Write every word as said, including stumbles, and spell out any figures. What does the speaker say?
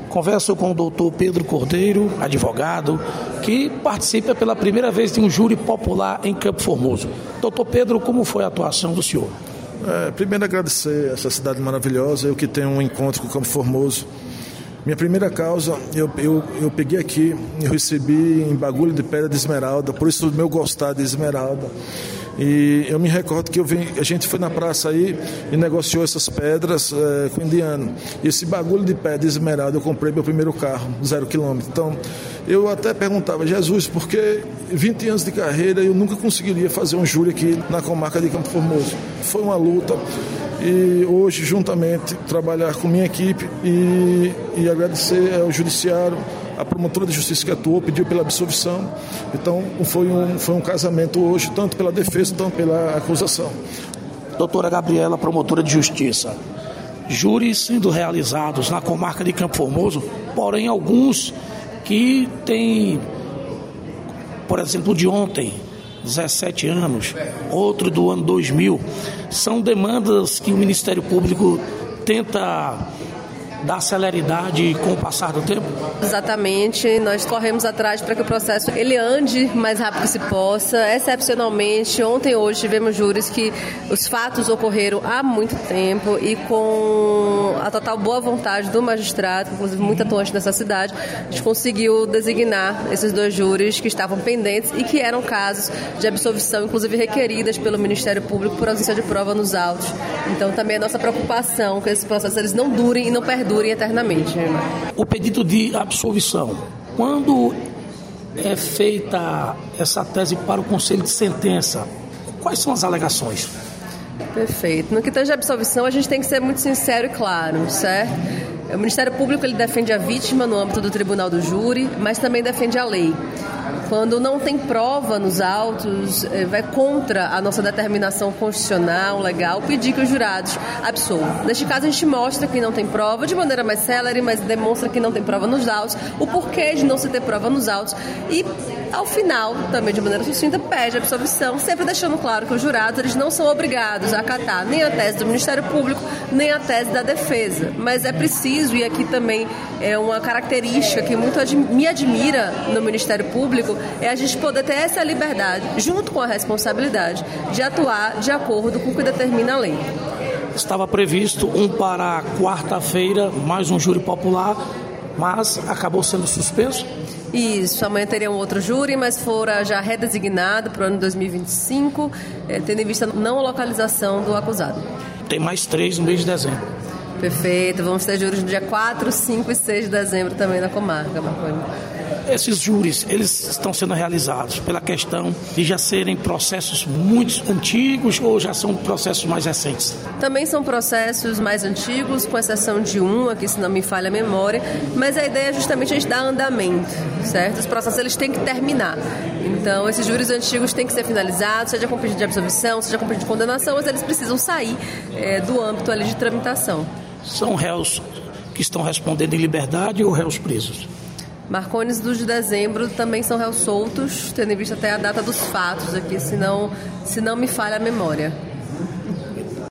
Converso com o doutor Pedro Cordeiro, advogado, que participa pela primeira vez de um júri popular em Campo Formoso. Doutor Pedro, como foi a atuação do senhor? É, primeiro agradecer essa cidade maravilhosa, eu que tenho um encontro com o Campo Formoso. Minha primeira causa, eu, eu, eu peguei aqui, eu recebi em bagulho de pedra de esmeralda, por isso do meu gostar de esmeralda. E eu me recordo que eu vim, a gente foi na praça aí e negociou essas pedras é, com o indiano. E esse bagulho de pedra de esmeralda, eu comprei meu primeiro carro, zero quilômetro. Então, eu até perguntava, Jesus, por que vinte anos de carreira eu nunca conseguiria fazer um júri aqui na comarca de Campo Formoso? Foi uma luta. E hoje, juntamente, trabalhar com minha equipe e, e agradecer ao judiciário, a promotora de justiça que atuou, pediu pela absolvição. Então, foi um, foi um casamento hoje, tanto pela defesa, tanto pela acusação. Doutora Gabriela, promotora de justiça. Júris sendo realizados na comarca de Campo Formoso, porém alguns que têm, por exemplo, de ontem, dezessete anos, outro do ano dois mil, são demandas que o Ministério Público tenta dar celeridade com o passar do tempo? Exatamente, nós corremos atrás para que o processo ele ande mais rápido que se possa. Excepcionalmente, ontem e hoje tivemos júris que os fatos ocorreram há muito tempo e com a total boa vontade do magistrado, inclusive muito atuante nessa cidade, a gente conseguiu designar esses dois júris que estavam pendentes e que eram casos de absolvição, inclusive requeridas pelo Ministério Público por ausência de prova nos autos. Então também é nossa preocupação que esses processos eles não durem e não perdurem durem eternamente. O pedido de absolvição, quando é feita essa tese para o conselho de sentença, quais são as alegações? Perfeito. No que tange a absolvição, a gente tem que ser muito sincero e claro, certo? O Ministério Público ele defende a vítima no âmbito do tribunal do júri, mas também defende a lei. Quando não tem prova nos autos, vai contra a nossa determinação constitucional, legal, pedir que os jurados absolvam. Neste caso, a gente mostra que não tem prova de maneira mais célere, mas demonstra que não tem prova nos autos, o porquê de não se ter prova nos autos e, ao final, também de maneira sucinta, pede a absolvição, sempre deixando claro que os jurados eles não são obrigados a acatar nem a tese do Ministério Público, nem a tese da defesa. Mas é preciso, e aqui também é uma característica que muito ad- me admira no Ministério Público, é a gente poder ter essa liberdade, junto com a responsabilidade, de atuar de acordo com o que determina a lei. Estava previsto um para quarta-feira, mais um júri popular, mas acabou sendo suspenso? Isso, amanhã teria um outro júri, mas fora já redesignado para o ano dois mil e vinte e cinco, é, tendo em vista a não localização do acusado. Tem mais três no mês de dezembro. Perfeito, vamos ter júris no dia quatro, cinco e seis de dezembro também na comarca, Marconi. Esses júris, eles estão sendo realizados pela questão de já serem processos muito antigos ou já são processos mais recentes? Também são processos mais antigos, com exceção de um, aqui se não me falha a memória, mas a ideia é justamente a gente dar andamento, certo? Os processos eles têm que terminar. Então, esses júris antigos têm que ser finalizados, seja com pedido de absolvição, seja com pedido de condenação, mas eles precisam sair é, do âmbito ali de tramitação. São réus que estão respondendo em liberdade ou réus presos? Marcones dos de dezembro também são réus soltos, tendo em vista até a data dos fatos aqui, se não, se não me falha a memória.